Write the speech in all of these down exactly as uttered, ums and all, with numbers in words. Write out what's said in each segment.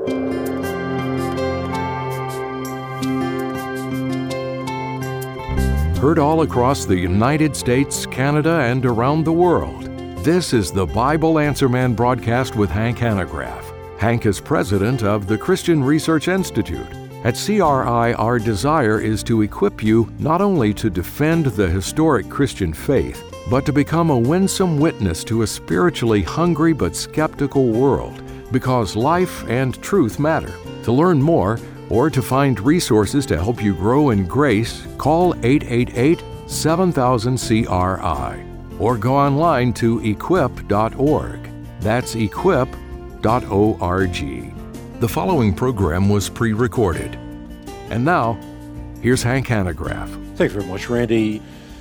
Heard all across the United States, Canada, and around the world. This is the Bible Answer Man broadcast with Hank Hanegraaff. Hank is president of the Christian Research Institute. At C R I, our desire is to equip you not only to defend the historic Christian faith, but to become a winsome witness to a spiritually hungry but skeptical world, because life and truth matter. To learn more, or to find resources to help you grow in grace, call eight eight eight, seven thousand, C R I or go online to equip dot org. That's equip dot org. The following program was pre-recorded. And now, here's Hank Hanegraaff. Thank you very much, Randy.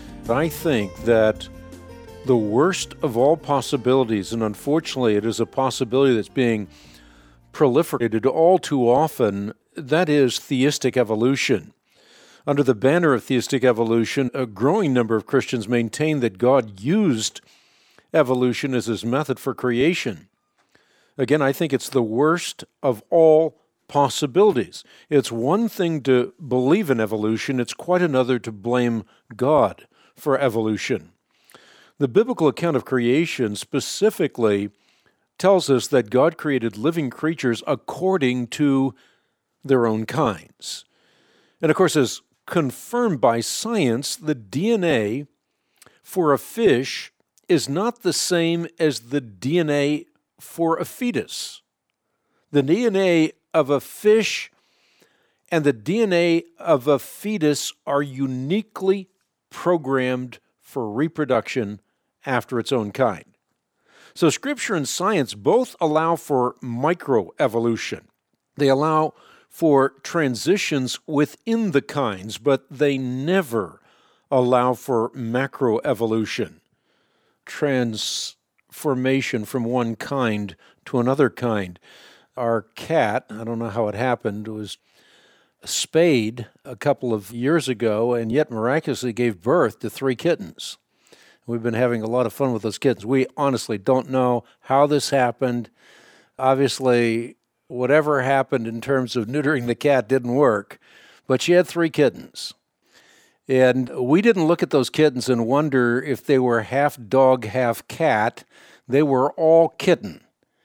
I think that the worst of all possibilities, and unfortunately it is a possibility that's being proliferated all too often, that is theistic evolution. Under the banner of theistic evolution, a growing number of Christians maintain that God used evolution as his method for creation. Again, I think it's the worst of all possibilities. It's one thing to believe in evolution, it's quite another to blame God for evolution. The biblical account of creation specifically tells us that God created living creatures according to their own kinds. And of course, as confirmed by science, the D N A for a fish is not the same as the D N A for a fetus. The D N A of a fish and the D N A of a fetus are uniquely programmed for reproduction after its own kind. So Scripture and science both allow for microevolution. They allow for transitions within the kinds, but they never allow for macroevolution, transformation from one kind to another kind. Our cat, I don't know how it happened, was spayed a couple of years ago and yet miraculously gave birth to three kittens. We've been having a lot of fun with those kittens. We honestly don't know how this happened. Obviously, whatever happened in terms of neutering the cat didn't work, but she had three kittens. And we didn't look at those kittens and wonder if they were half dog, half cat. They were all kitten.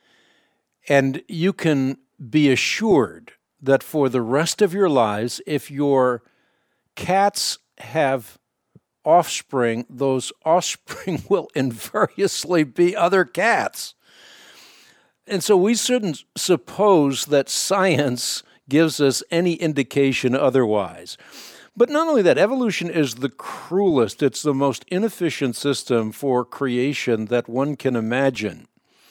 And you can be assured that for the rest of your lives, if your cats have offspring, those offspring will invariably be other cats. And so we shouldn't suppose that science gives us any indication otherwise. But not only that, evolution is the cruelest, it's the most inefficient system for creation that one can imagine.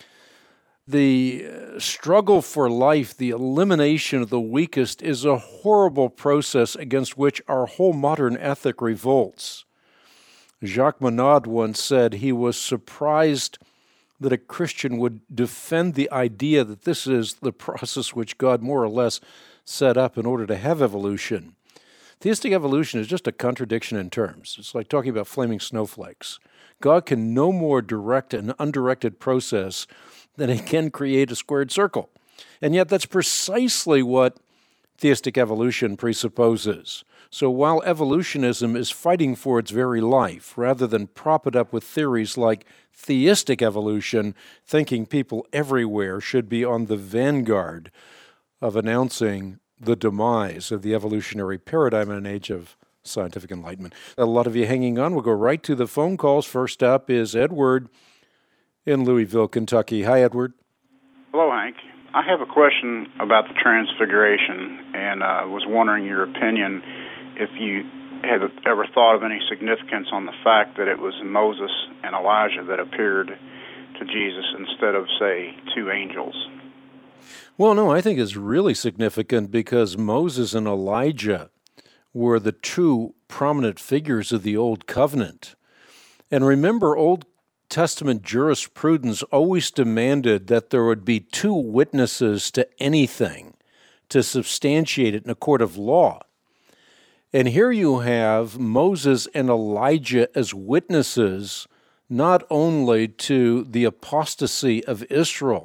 The struggle for life, the elimination of the weakest, is a horrible process against which our whole modern ethic revolts. Jacques Monod once said he was surprised that a Christian would defend the idea that this is the process which God more or less set up in order to have evolution. Theistic evolution is just a contradiction in terms. It's like talking about flaming snowflakes. God can no more direct an undirected process than he can create a squared circle. And yet that's precisely what theistic evolution presupposes. So while evolutionism is fighting for its very life, rather than prop it up with theories like theistic evolution, thinking people everywhere should be on the vanguard of announcing the demise of the evolutionary paradigm in an age of scientific enlightenment. A lot of you hanging on. We'll go right to the phone calls. First up is Edward in Louisville, Kentucky. Hi, Edward. Hello, Hank. I have a question about the Transfiguration, and I uh, was wondering your opinion if you had ever thought of any significance on the fact that it was Moses and Elijah that appeared to Jesus instead of, say, two angels. Well, no, I think it's really significant because Moses and Elijah were the two prominent figures of the Old Covenant. And remember, Old Testament jurisprudence always demanded that there would be two witnesses to anything to substantiate it in a court of law. And here you have Moses and Elijah as witnesses not only to the apostasy of Israel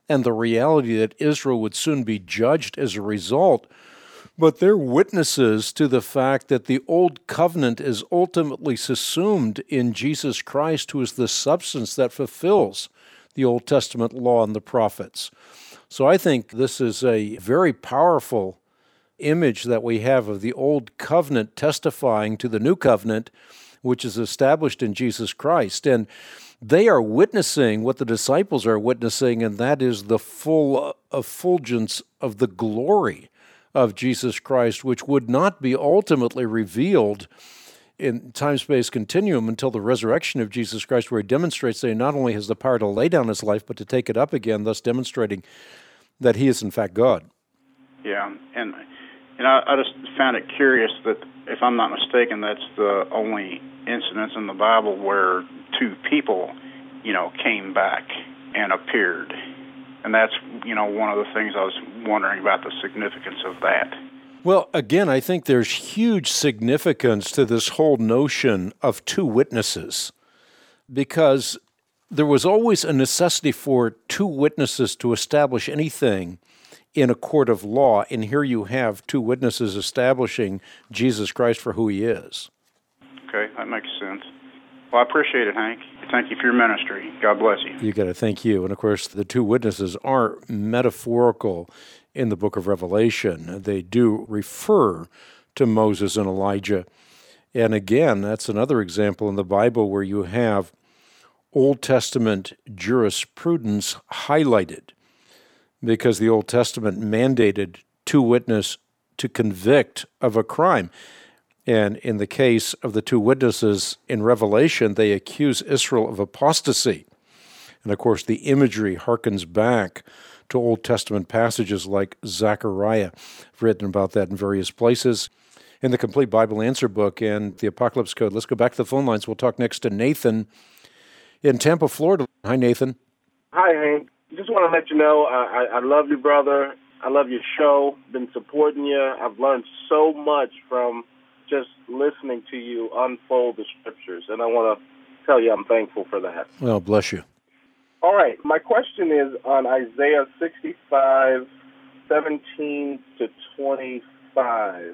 and the reality that Israel would soon be judged as a result, but they're witnesses to the fact that the Old Covenant is ultimately subsumed in Jesus Christ, who is the substance that fulfills the Old Testament law and the prophets. So I think this is a very powerful image that we have of the Old Covenant testifying to the New Covenant, which is established in Jesus Christ. And they are witnessing what the disciples are witnessing, and that is the full effulgence of the glory of Jesus Christ, which would not be ultimately revealed in time-space continuum until the resurrection of Jesus Christ, where he demonstrates that he not only has the power to lay down his life, but to take it up again, thus demonstrating that he is in fact God. Yeah, and and I, I just found it curious that, if I'm not mistaken, that's the only incidents in the Bible where two people, you know, came back and appeared. And that's, you know, one of the things I was wondering about, the significance of that. Well, again, I think there's huge significance to this whole notion of two witnesses, because there was always a necessity for two witnesses to establish anything in a court of law, and here you have two witnesses establishing Jesus Christ for who he is. Okay, that makes sense. Well, I appreciate it, Hank. Thank you for your ministry. God bless you. You got to thank you. And of course, the two witnesses are metaphorical in the book of Revelation. They do refer to Moses and Elijah. And again, that's another example in the Bible where you have Old Testament jurisprudence highlighted, because the Old Testament mandated two witnesses to convict of a crime. And in the case of the two witnesses in Revelation, they accuse Israel of apostasy. And of course, the imagery harkens back to Old Testament passages like Zechariah. I've written about that in various places. In the Complete Bible Answer Book and the Apocalypse Code. Let's go back to the phone lines. We'll talk next to Nathan in Tampa, Florida. Hi, Nathan. Hi, Hank. Just want to let you know, I, I love you, brother. I love your show. Been supporting you. I've learned so much from just listening to you unfold the scriptures, and I want to tell you I'm thankful for that. Well, bless you. All right. My question is on Isaiah sixty-five, seventeen to twenty-five.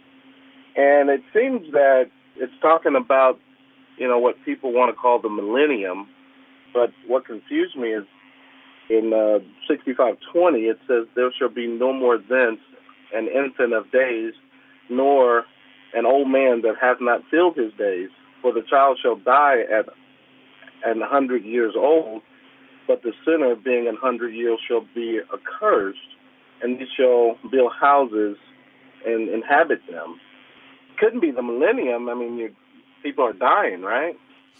And it seems that it's talking about, you know, what people want to call the millennium. But what confused me is in uh, sixty-five twenty, it says, "There shall be no more thence an infant of days, nor an old man that hath not filled his days. For the child shall die at an hundred years old, but the sinner being an hundred years shall be accursed, and he shall build houses and inhabit them." Couldn't be the millennium. I mean, you, people are dying, right?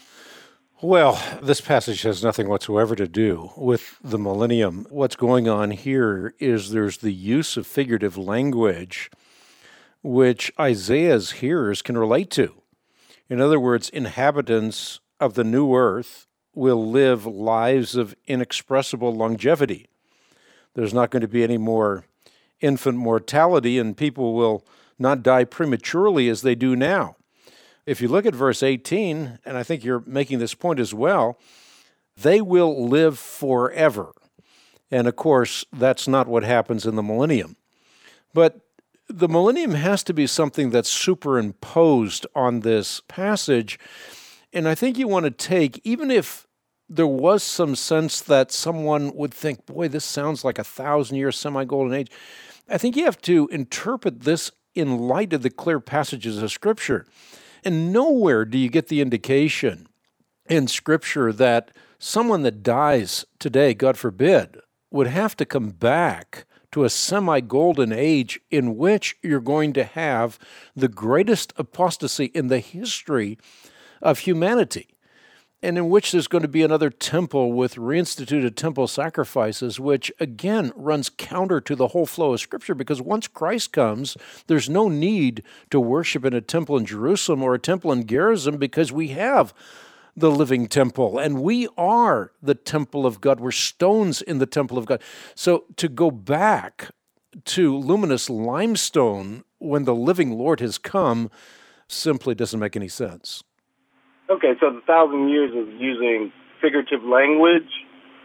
Well, this passage has nothing whatsoever to do with the millennium. What's going on here is there's the use of figurative language which Isaiah's hearers can relate to. In other words, inhabitants of the new earth will live lives of inexpressible longevity. There's not going to be any more infant mortality, and people will not die prematurely as they do now. If you look at verse eighteen, and I think you're making this point as well, they will live forever. And of course, that's not what happens in the millennium. But the millennium has to be something that's superimposed on this passage. And I think you want to take, even if there was some sense that someone would think, boy, this sounds like a thousand-year semi-golden age, I think you have to interpret this in light of the clear passages of Scripture. And nowhere do you get the indication in Scripture that someone that dies today, God forbid, would have to come back to a semi-golden age in which you're going to have the greatest apostasy in the history of humanity, and in which there's going to be another temple with reinstituted temple sacrifices, which again runs counter to the whole flow of Scripture, because once Christ comes, there's no need to worship in a temple in Jerusalem or a temple in Gerizim, because we have the living temple, and we are the temple of God. We're stones in the temple of God. So to go back to luminous limestone when the living Lord has come simply doesn't make any sense. Okay, so the thousand years is using figurative language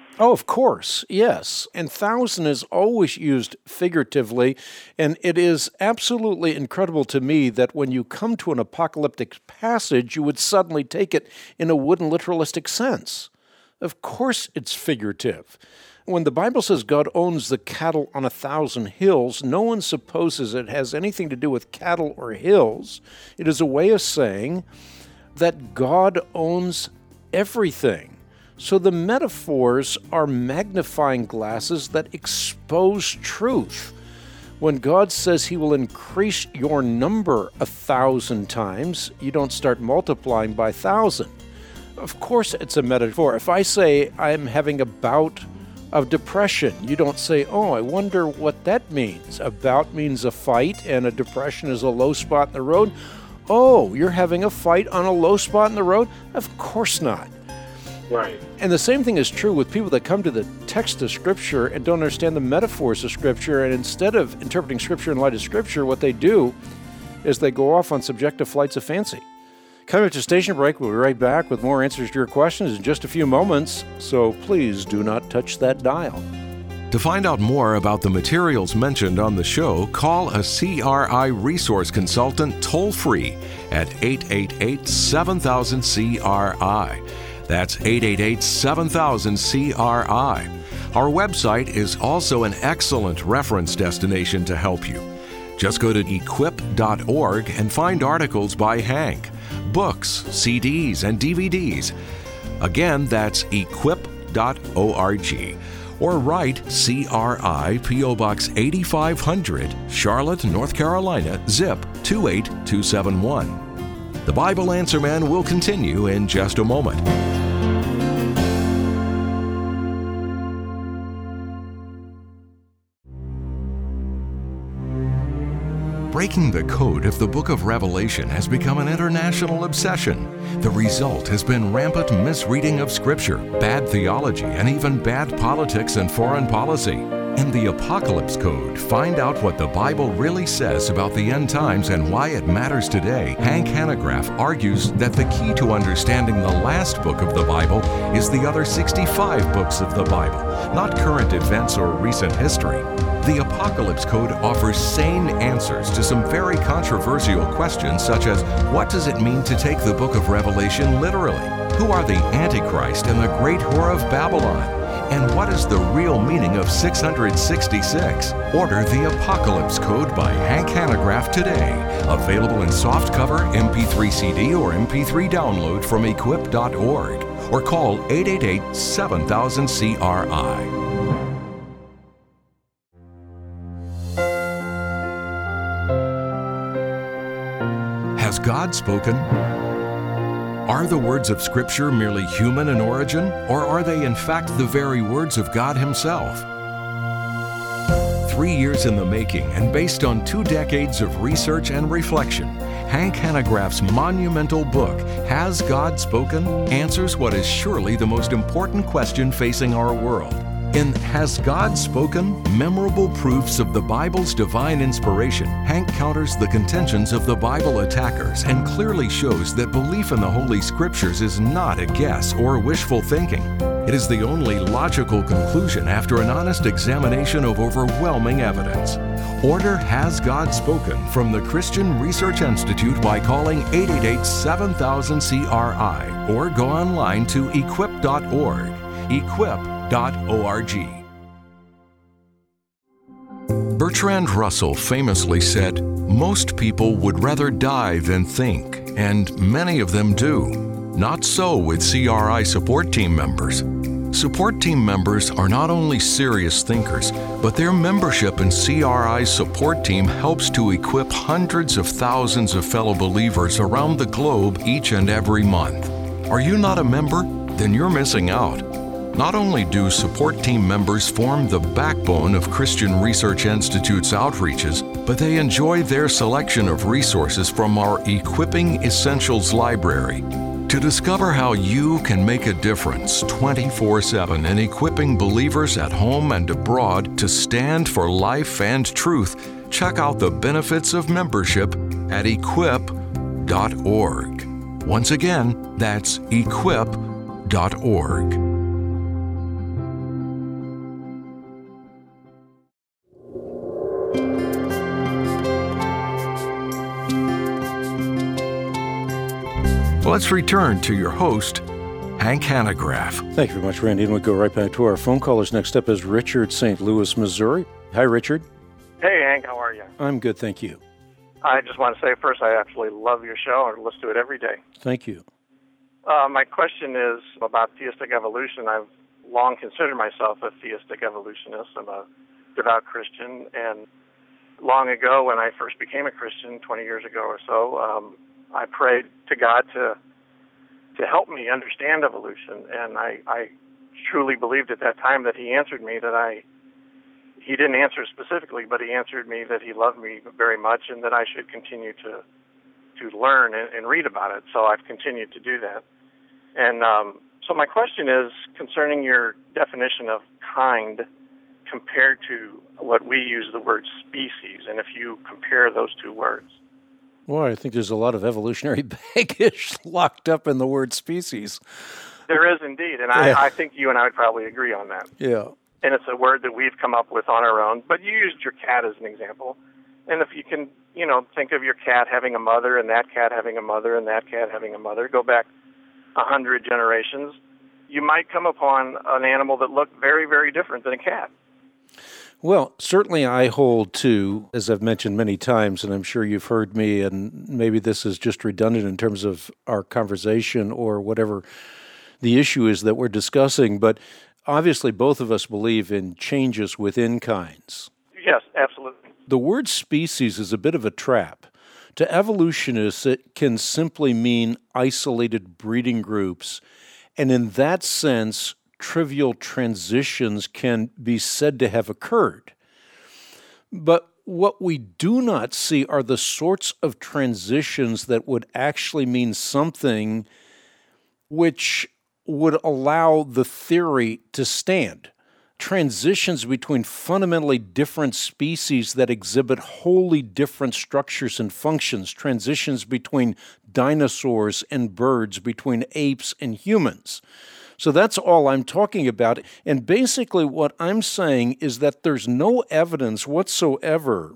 Oh, of course, yes. And thousand is always used figuratively, and it is absolutely incredible to me that when you come to an apocalyptic passage, you would suddenly take it in a wooden literalistic sense. Of course it's figurative. When the Bible says God owns the cattle on a thousand hills, no one supposes it has anything to do with cattle or hills. It is a way of saying that God owns everything. So the metaphors are magnifying glasses that expose truth. When God says he will increase your number a thousand times, you don't start multiplying by thousand. Of course it's a metaphor. If I say I'm having a bout of depression, you don't say, oh, I wonder what that means. A bout means a fight, and a depression is a low spot in the road. Oh, you're having a fight on a low spot in the road? Of course not. Right. And the same thing is true with people that come to the text of Scripture and don't understand the metaphors of Scripture, and instead of interpreting Scripture in light of Scripture, what they do is they go off on subjective flights of fancy. Coming up to station break, we'll be right back with more answers to your questions in just a few moments, so please do not touch that dial. To find out more about the materials mentioned on the show, call a C R I resource consultant toll-free at eight eight eight, seven thousand, C R I. That's eight eight eight, seven thousand, C R I. Our website is also an excellent reference destination to help you. Just go to equip dot org and find articles by Hank, books, C Ds, and D V Ds. Again, that's equip dot org. Or write C R I, P O Box eighty-five hundred, Charlotte, North Carolina, zip two eight two seven one. The Bible Answer Man will continue in just a moment. Breaking the code of the book of Revelation has become an international obsession. The result has been rampant misreading of Scripture, bad theology, and even bad politics and foreign policy. In the Apocalypse Code, find out what the Bible really says about the end times and why it matters today. Hank Hanegraaff argues that the key to understanding the last book of the Bible is the other sixty-five books of the Bible, not current events or recent history. The Apocalypse Code offers sane answers to some very controversial questions, such as, what does it mean to take the book of Revelation literally? Who are the Antichrist and the great whore of Babylon? And what is the real meaning of six hundred sixty-six? Order the Apocalypse Code by Hank Hanegraaff today. Available in softcover, M P three C D, or M P three download from equip dot org. Or call eight eight eight, seven thousand, C R I. Has God spoken? Are the words of Scripture merely human in origin, or are they in fact the very words of God Himself? Three years in the making and based on two decades of research and reflection, Hank Hanegraaff's monumental book, Has God Spoken?, answers what is surely the most important question facing our world. In Has God Spoken? Memorable Proofs of the Bible's Divine Inspiration, Hank counters the contentions of the Bible attackers and clearly shows that belief in the Holy Scriptures is not a guess or wishful thinking. It is the only logical conclusion after an honest examination of overwhelming evidence. Order Has God Spoken from the Christian Research Institute by calling eight eight eight, seven thousand, C R I or go online to equip dot org. equip dot org. Bertrand Russell famously said, "Most people would rather die than think, and many of them do. Not so with C R I support team members. Support team members are not only serious thinkers, but their membership in C R I's support team helps to equip hundreds of thousands of fellow believers around the globe each and every month. Are you not a member? Then you're missing out. Not only do support team members form the backbone of Christian Research Institute's outreaches, but they enjoy their selection of resources from our Equipping Essentials library. To discover how you can make a difference twenty-four seven in equipping believers at home and abroad to stand for life and truth, check out the benefits of membership at equip dot org. Once again, that's equip dot org. Let's return to your host, Hank Hanegraaff. Thank you very much, Randy. And we go right back to our phone callers. Next up is Richard, Saint Louis, Missouri. Hi, Richard. Hey, Hank. How are you? I'm good, thank you. I just want to say first, I absolutely love your show. I listen to it every day. Thank you. Uh, my question is about theistic evolution. I've long considered myself a theistic evolutionist. I'm a devout Christian, and long ago, when I first became a Christian, twenty years ago or so, um, I prayed to God to to help me understand evolution, and I, I truly believed at that time that He answered me. That I He didn't answer specifically, but He answered me that He loved me very much, and that I should continue to to learn and, and read about it. So I've continued to do that. And um, so my question is concerning your definition of kind compared to what we use the word species, and if you compare those two words. Well, I think there's a lot of evolutionary baggage locked up in the word species. There is indeed, and Yeah. I, I think you and I would probably agree on that. Yeah. And it's a word that we've come up with on our own, but you used your cat as an example. And if you can, you know, think of your cat having a mother, and that cat having a mother, and that cat having a mother, go back a hundred generations, you might come upon an animal that looked very, very different than a cat. Well, certainly I hold to, as I've mentioned many times, and I'm sure you've heard me, and maybe this is just redundant in terms of our conversation or whatever the issue is that we're discussing, but obviously both of us believe in changes within kinds. Yes, absolutely. The word species is a bit of a trap. To evolutionists, it can simply mean isolated breeding groups, and in that sense, trivial transitions can be said to have occurred. But what we do not see are the sorts of transitions that would actually mean something which would allow the theory to stand. Transitions between fundamentally different species that exhibit wholly different structures and functions, transitions between dinosaurs and birds, between apes and humans. So that's all I'm talking about. And basically what I'm saying is that there's no evidence whatsoever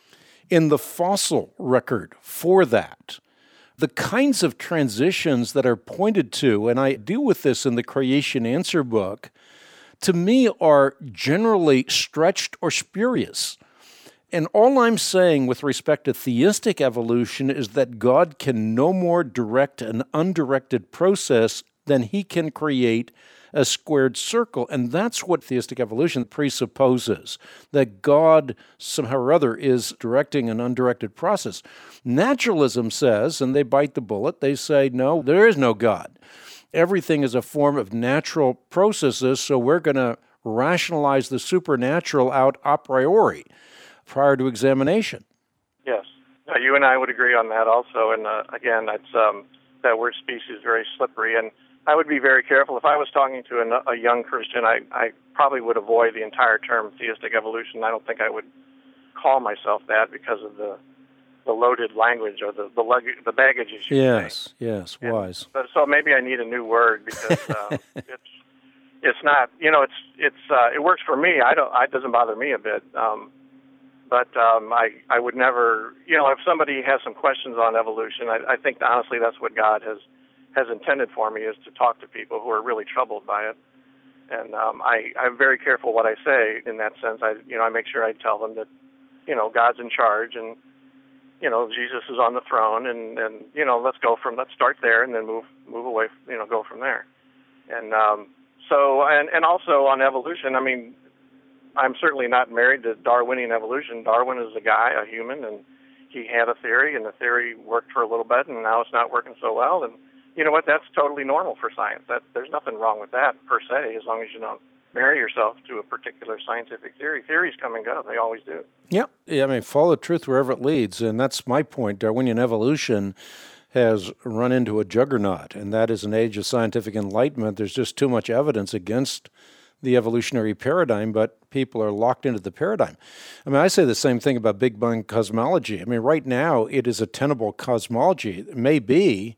in the fossil record for that. The kinds of transitions that are pointed to, and I deal with this in the Creation Answer book, to me are generally stretched or spurious. And all I'm saying with respect to theistic evolution is that God can no more direct an undirected process than He can create a squared circle. And that's what theistic evolution presupposes, that God somehow or other is directing an undirected process. Naturalism says, and they bite the bullet, they say, no, there is no God. Everything is a form of natural processes, so we're going to rationalize the supernatural out a priori, prior to examination. Yes. Now, you and I would agree on that also. And uh, again, it's, um, that word species is very slippery. And I would be very careful. If I was talking to a, a young Christian, I, I probably would avoid the entire term theistic evolution. I don't think I would call myself that because of the the loaded language or the the, lug- the baggage issue. Yes, yes, and, wise. But, so maybe I need a new word because uh, it's it's not, you know, it's it's uh, it works for me. I don't. It doesn't bother me a bit. Um, but um, I I would never, you know, if somebody has some questions on evolution, I, I think honestly that's what God has. has intended for me, is to talk to people who are really troubled by it. And um, I, I'm very careful what I say in that sense. I, you know, I make sure I tell them that, you know, God's in charge and, you know, Jesus is on the throne and, and you know, let's go from, let's start there and then move move away, you know, go from there. And um, so, and, and also on evolution, I mean, I'm certainly not married to Darwinian evolution. Darwin is a guy, a human, and he had a theory, and the theory worked for a little bit, and now it's not working so well, and you know what? That's totally normal for science. That there's nothing wrong with that per se, as long as you don't marry yourself to a particular scientific theory. Theories come and go; they always do. Yeah, yeah. I mean, follow truth wherever it leads, and that's my point. Darwinian evolution has run into a juggernaut, and that is an age of scientific enlightenment. There's just too much evidence against the evolutionary paradigm, but people are locked into the paradigm. I mean, I say the same thing about Big Bang cosmology. I mean, right now it is a tenable cosmology. It may be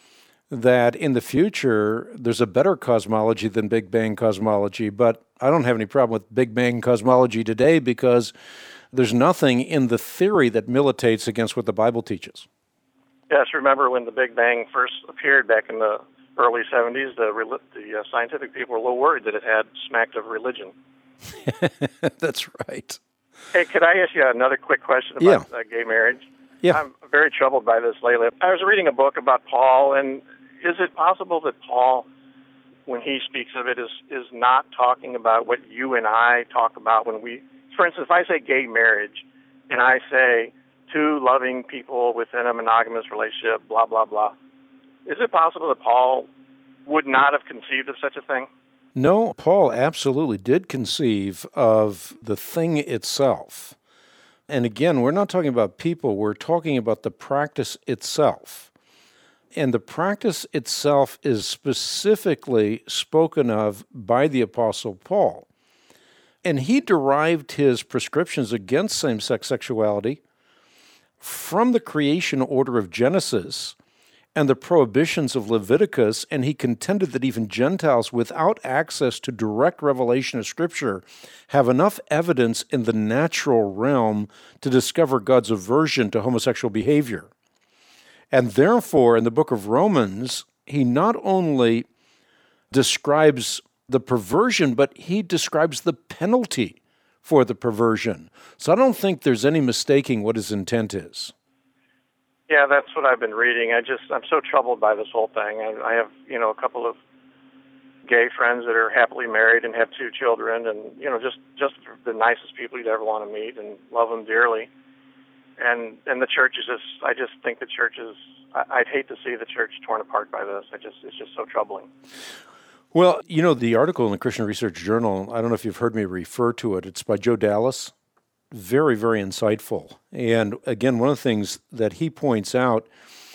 that in the future there's a better cosmology than Big Bang cosmology, but I don't have any problem with Big Bang cosmology today because there's nothing in the theory that militates against what the Bible teaches. Yes, remember when the Big Bang first appeared back in the early seventies, the, the uh, scientific people were a little worried that it had smacked of religion. That's right. Hey, could I ask you another quick question about yeah. uh, gay marriage? Yeah. I'm very troubled by this lately. I was reading a book about Paul, and is it possible that Paul, when he speaks of it, is, is not talking about what you and I talk about when we, for instance, if I say gay marriage, and I say two loving people within a monogamous relationship, blah, blah, blah, is it possible that Paul would not have conceived of such a thing? No, Paul absolutely did conceive of the thing itself. And again, we're not talking about people, we're talking about the practice itself. And the practice itself is specifically spoken of by the Apostle Paul. And he derived his prescriptions against same-sex sexuality from the creation order of Genesis and the prohibitions of Leviticus, and he contended that even Gentiles without access to direct revelation of Scripture have enough evidence in the natural realm to discover God's aversion to homosexual behavior. And therefore, in the book of Romans, he not only describes the perversion, but he describes the penalty for the perversion. So I don't think there's any mistaking what his intent is. Yeah, that's what I've been reading. I just, I'm so troubled by this whole thing. I, I have, you know, a couple of gay friends that are happily married and have two children, and, you know, just, just the nicest people you'd ever want to meet and love them dearly. And and the church is just, I just think the church is, I, I'd hate to see the church torn apart by this. I just, it's just so troubling. Well, you know, the article in the Christian Research Journal, I don't know if you've heard me refer to it, it's by Joe Dallas. Very, very insightful. And again, one of the things that he points out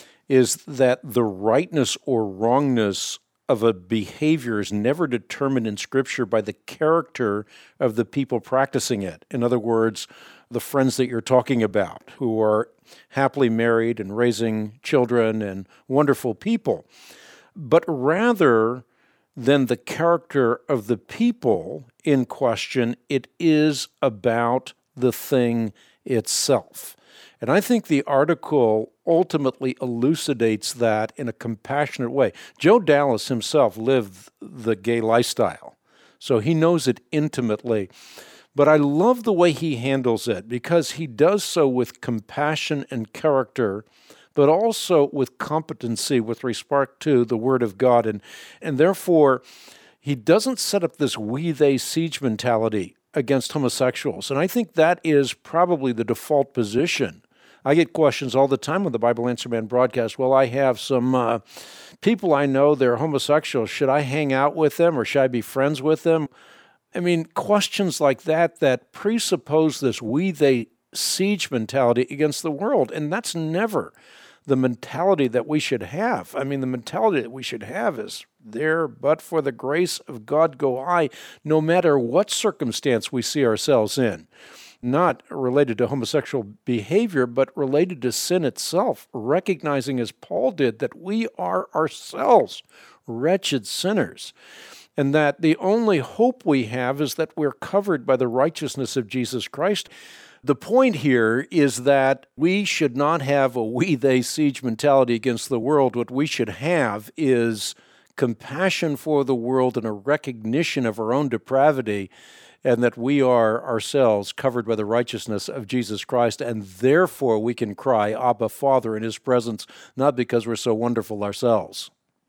is that the rightness or wrongness of a behavior is never determined in Scripture by the character of the people practicing it. In other words, the friends that you're talking about who are happily married and raising children and wonderful people, but rather than the character of the people in question, it is about the thing itself. And I think the article ultimately elucidates that in a compassionate way. Joe Dallas himself lived the gay lifestyle, so he knows it intimately. But I love the way he handles it because he does so with compassion and character, but also with competency with respect to the Word of God. And, and therefore, he doesn't set up this we-they siege mentality against homosexuals. And I think that is probably the default position. I get questions all the time on the Bible Answer Man broadcast. Well, I have some uh, people I know, they're homosexuals. Should I hang out with them or should I be friends with them? I mean, questions like that that presuppose this we-they siege mentality against the world. And that's never the mentality that we should have. I mean, the mentality that we should have is there, but for the grace of God go I, no matter what circumstance we see ourselves in. Not related to homosexual behavior, but related to sin itself, recognizing as Paul did that we are ourselves wretched sinners, and that the only hope we have is that we're covered by the righteousness of Jesus Christ. The point here is that we should not have a we-they siege mentality against the world. What we should have is compassion for the world and a recognition of our own depravity, and that we are ourselves covered by the righteousness of Jesus Christ, and therefore we can cry, Abba, Father, in His presence, not because we're so wonderful ourselves.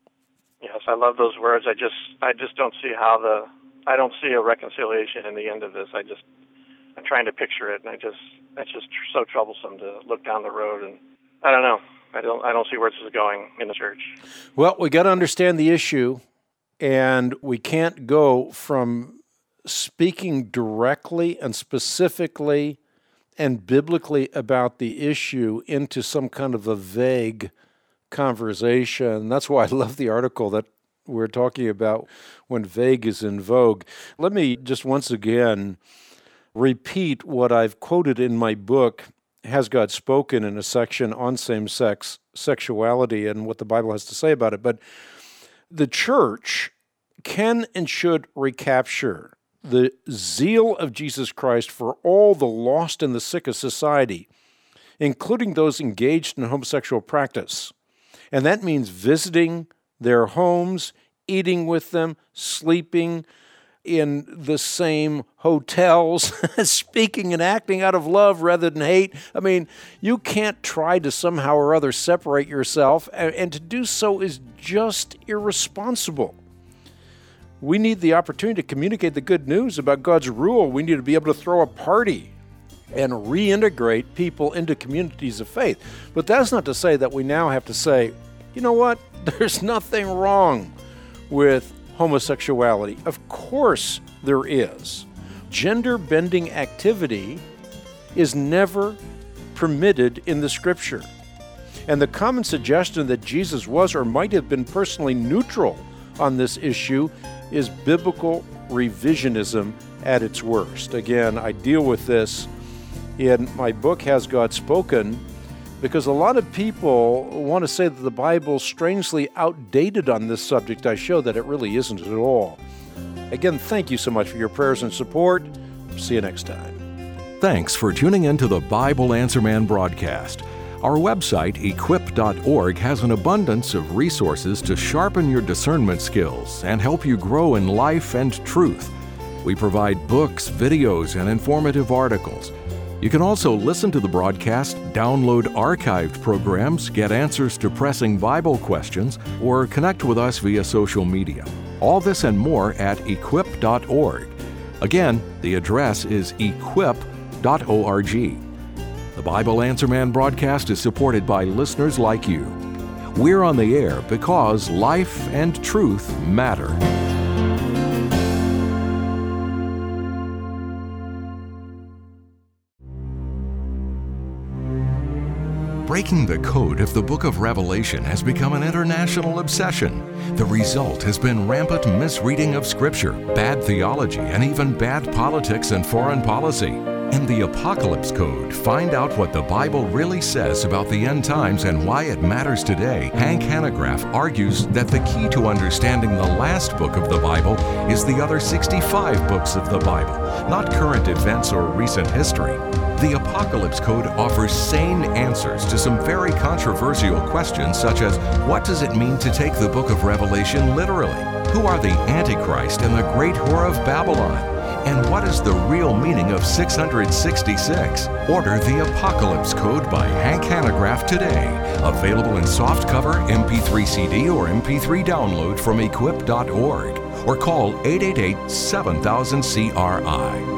Yes, I love those words. I just, I just don't see how the, I don't see a reconciliation in the end of this. I just, I'm trying to picture it, and I just, it's just so troublesome to look down the road, and I don't know. I don't, I don't see where this is going in the church. Well, we got to understand the issue, and we can't go from speaking directly and specifically and biblically about the issue into some kind of a vague conversation. That's why I love the article that we're talking about when vague is in vogue. Let me just once again repeat what I've quoted in my book, Has God Spoken, in a section on same-sex sexuality and what the Bible has to say about it. But the church can and should recapture the zeal of Jesus Christ for all the lost and the sick of society, including those engaged in homosexual practice. And that means visiting their homes, eating with them, sleeping in the same hotels, speaking and acting out of love rather than hate. I mean, you can't try to somehow or other separate yourself, and to do so is just irresponsible. We need the opportunity to communicate the good news about God's rule. We need to be able to throw a party and reintegrate people into communities of faith. But that's not to say that we now have to say, you know what, there's nothing wrong with homosexuality. Of course there is. Gender-bending activity is never permitted in the Scripture. And the common suggestion that Jesus was or might have been personally neutral on this issue is biblical revisionism at its worst. Again, I deal with this in my book, Has God Spoken?, because a lot of people want to say that the Bible's strangely outdated on this subject. I show that it really isn't at all. Again, thank you so much for your prayers and support. See you next time. Thanks for tuning in to the Bible Answer Man broadcast. Our website, equip dot org, has an abundance of resources to sharpen your discernment skills and help you grow in life and truth. We provide books, videos, and informative articles. You can also listen to the broadcast, download archived programs, get answers to pressing Bible questions, or connect with us via social media. All this and more at equip dot org. Again, the address is equip dot org. The Bible Answer Man broadcast is supported by listeners like you. We're on the air because life and truth matter. Breaking the code of the book of Revelation has become an international obsession. The result has been rampant misreading of Scripture, bad theology, and even bad politics and foreign policy. In the Apocalypse Code, find out what the Bible really says about the end times and why it matters today. Hank Hanegraaff argues that the key to understanding the last book of the Bible is the other sixty-five books of the Bible, not current events or recent history. The Apocalypse Code offers sane answers to some very controversial questions, such as, what does it mean to take the book of Revelation literally? Who are the Antichrist and the great whore of Babylon? And what is the real meaning of six hundred sixty-six? Order the Apocalypse Code by Hank Hanegraaff today. Available in softcover, M P three C D, or M P three download from equip dot org. Or call eight eight eight, seven thousand C R I.